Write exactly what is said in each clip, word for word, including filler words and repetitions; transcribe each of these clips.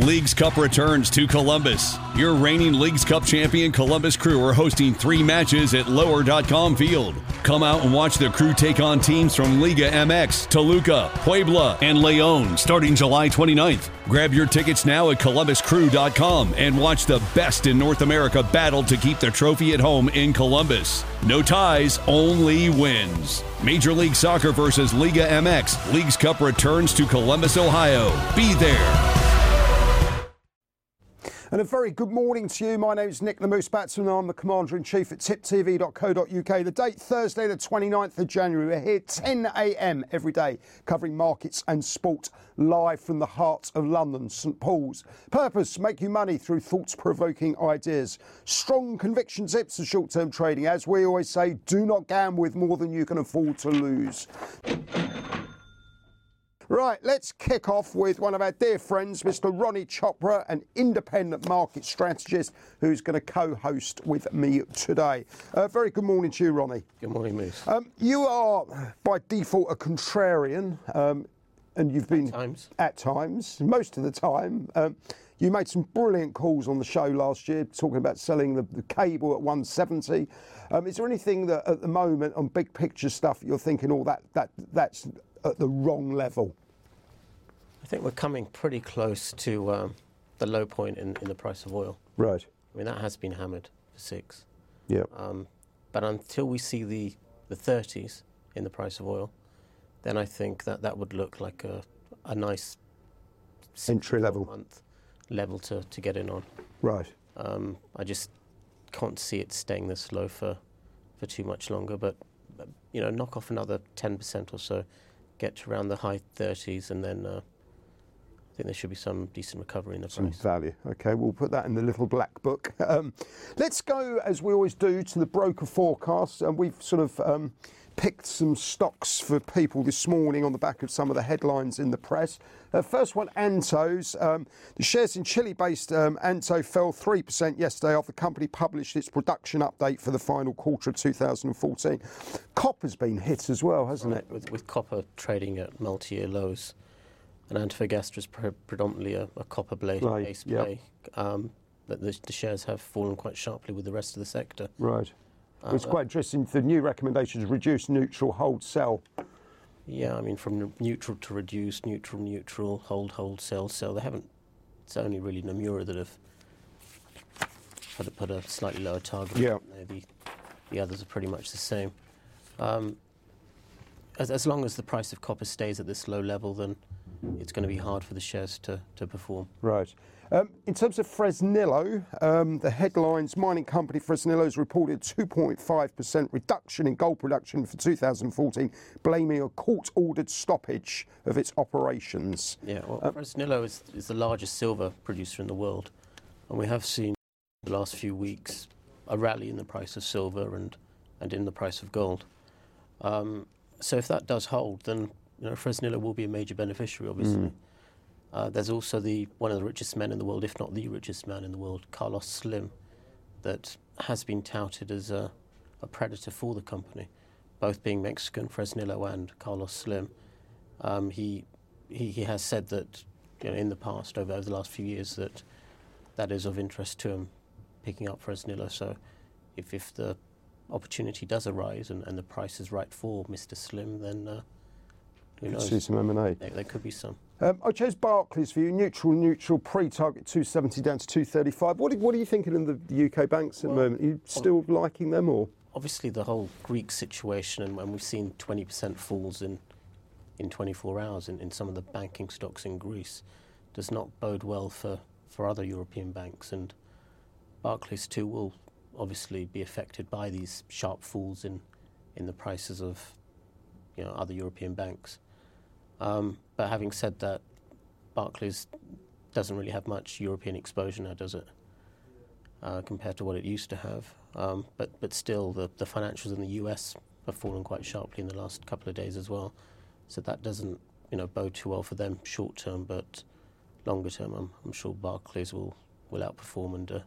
Leagues Cup returns to Columbus. Your reigning Leagues Cup champion Columbus Crew are hosting three matches at lower dot com Field. Come out and watch the Crew take on teams from Liga M X, Toluca, Puebla, and León starting July twenty-ninth. Grab your tickets now at columbus crew dot com and watch the best in North America battle to keep the trophy at home in Columbus. No ties, only wins. Major League Soccer versus Liga M X. Leagues Cup returns to Columbus, Ohio. Be there. And a very good morning to you. My name is Nick the Moose Batson and I'm the Commander-in-Chief at tip t v dot co dot u k. The date, Thursday the twenty-ninth of January. We're here ten a m every day covering markets and sport live from the heart of London, St Paul's. Purpose, make you money through thoughts-provoking ideas. Strong conviction tips for short-term trading. As we always say, do not gamble with more than you can afford to lose. Right, let's kick off with one of our dear friends, Mister Ronnie Chopra, an independent market strategist who's going to co-host with me today. Uh, very good morning to you, Ronnie. Good morning, Moose. Um, you are, by default, a contrarian, um, and you've been... At times. At times, most of the time. Um, you made some brilliant calls on the show last year, talking about selling the, the cable at one seventy. Um, is there anything that, at the moment, on big picture stuff, you're thinking, oh, that, that that's... at the wrong level? I think we're coming pretty close to um, the low point in, in the price of oil. Right. I mean, that has been hammered for six. Yeah. Um, but until we see the, the thirties in the price of oil, then I think that that would look like a, a nice entry level month level to, to get in on. Right. Um, I just can't see it staying this low for, for too much longer. But, you know, knock off another ten percent or so, get to around the high thirties, and then uh, I think there should be some decent recovery in the some price. Some value. OK, we'll put that in the little black book. Um, let's go, as we always do, to the broker forecast. And we've sort of um, picked some stocks for people this morning on the back of some of the headlines in the press. Uh, first one, Antos. Um, the shares in Chile-based um, Anto fell three percent yesterday after the company published its production update for the final quarter of two thousand fourteen. Copper's been hit as well, hasn't right. it? With, with copper trading at multi-year lows. And Antofagasta is pre predominantly a, a copper blade right. base yep. play. Um, but the, the shares have fallen quite sharply with the rest of the sector. Right. Uh, it's quite interesting. The new recommendations: reduce, neutral, hold, sell. Yeah, I mean, from neutral to reduce, neutral, neutral, hold, hold, sell, sell. They haven't. It's only really Nomura that have put a, put a slightly lower target. Yeah. The, the others are pretty much the same. Um, as, as long as the price of copper stays at this low level, then it's going to be hard for the shares to, to perform. Right. Um, in terms of Fresnillo, um, the headlines, mining company Fresnillo has reported two point five percent reduction in gold production for two thousand fourteen, blaming a court-ordered stoppage of its operations. Yeah, well, uh, Fresnillo is, is the largest silver producer in the world, and we have seen in the last few weeks a rally in the price of silver and, and in the price of gold. Um, so if that does hold, then you know, Fresnillo will be a major beneficiary, obviously. Mm. Uh, there's also the one of the richest men in the world, if not the richest man in the world, Carlos Slim, that has been touted as a, a predator for the company, both being Mexican, Fresnillo, and Carlos Slim. Um, he, he he has said that you know, in the past, over, over the last few years, that that is of interest to him, picking up Fresnillo. So if, if the opportunity does arise and, and the price is right for Mister Slim, then uh, who knows? See some M and A. There, there could be some. Um, I chose Barclays for you. Neutral, neutral, pre-target two seventy down to two thirty-five. What, what are you thinking of the, the U K banks at well, the moment? Are you still ob liking them, or? Obviously, the whole Greek situation, and, and we've seen twenty percent falls in in twenty-four hours in, in some of the banking stocks in Greece, does not bode well for, for other European banks. And Barclays too will obviously be affected by these sharp falls in, in the prices of you know, other European banks. Um, but having said that, Barclays doesn't really have much European exposure now, does it? Uh, compared to what it used to have. Um, but, but still, the, the financials in the U S have fallen quite sharply in the last couple of days as well. So that doesn't you know, bode too well for them short term, but longer term, I'm, I'm sure Barclays will, will outperform and uh,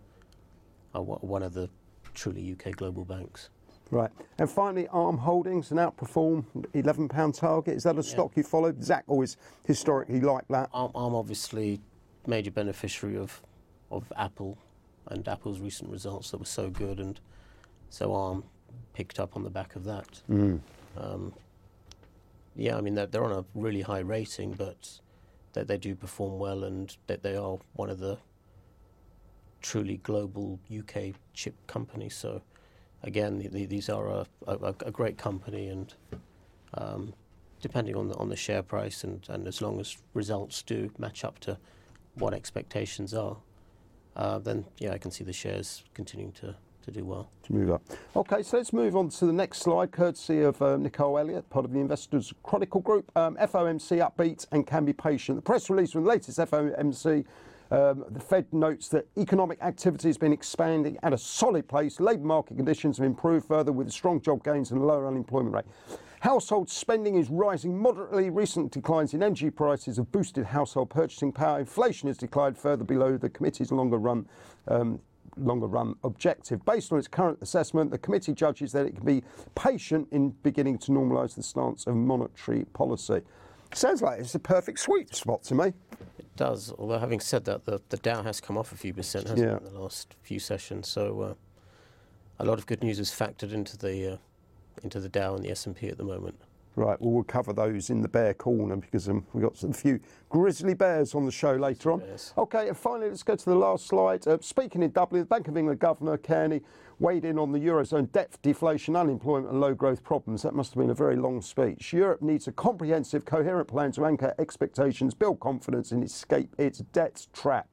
are one of the truly U K global banks. Right. And finally, Arm Holdings, an outperform eleven pound target. Is that a stock yeah. you followed? Zach always historically liked that. Arm, Arm obviously major beneficiary of of Apple and Apple's recent results that were so good, and so ARM picked up on the back of that. Mm. Um, yeah, I mean, they're, they're on a really high rating, but they, they do perform well, and they, they are one of the truly global U K chip companies. So, again, the, the, these are a, a, a great company, and um, depending on the, on the share price, and, and as long as results do match up to what expectations are, uh, then, yeah, I can see the shares continuing to to do well. To move up. Okay, so let's move on to the next slide, courtesy of um, Nicole Elliott, part of the Investors Chronicle Group. Um, F O M C upbeat and can be patient. The press release from the latest F O M C, um, the Fed notes that economic activity has been expanding at a solid pace. Labour market conditions have improved further with strong job gains and a lower unemployment rate. Household spending is rising moderately. Recent declines in energy prices have boosted household purchasing power. Inflation has declined further below the committee's longer run um, longer run objective. Based on its current assessment, the committee judges that it can be patient in beginning to normalise the stance of monetary policy. Sounds like it's a perfect sweet spot to me. It does, although having said that, the, the Dow has come off a few percent, hasn't Yeah. it, in the last few sessions, so uh, a lot of good news is factored into the uh, into the Dow and the S and P at the moment. Right, well, we'll cover those in the bear corner because um, we've got a few grizzly bears on the show later on. Bears. OK, and finally, let's go to the last slide. Uh, speaking in Dublin, the Bank of England Governor Kearney weighed in on the Eurozone debt deflation, unemployment and low growth problems. That must have been a very long speech. Europe needs a comprehensive, coherent plan to anchor expectations, build confidence and escape its debt trap.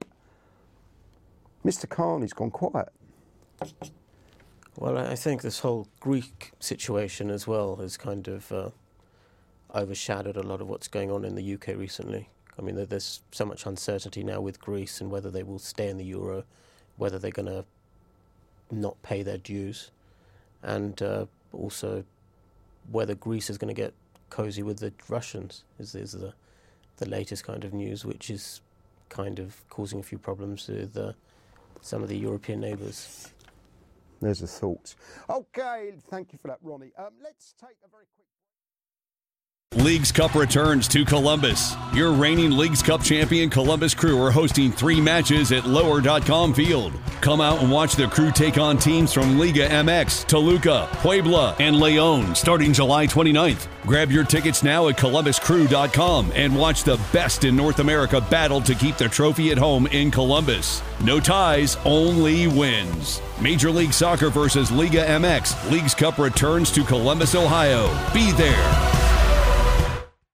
Mister Carney's gone quiet. Well, I think this whole Greek situation as well has kind of uh, overshadowed a lot of what's going on in the U K recently. I mean, there- there's so much uncertainty now with Greece and whether they will stay in the euro, whether they're going to not pay their dues, and uh, also whether Greece is going to get cozy with the Russians is, is the, the latest kind of news, which is kind of causing a few problems with uh, some of the European neighbours. There's a thought. OK, thank you for that, Ronnie. Um, let's take a very quick... Leagues Cup returns to Columbus. Your reigning Leagues Cup champion Columbus Crew are hosting three matches at lower dot com Field. Come out and watch the Crew take on teams from Liga M X, Toluca, Puebla, and León starting July twenty-ninth. Grab your tickets now at columbus crew dot com and watch the best in North America battle to keep the trophy at home in Columbus. No ties, only wins. Major League Soccer versus Liga M X. Leagues Cup returns to Columbus, Ohio. Be there.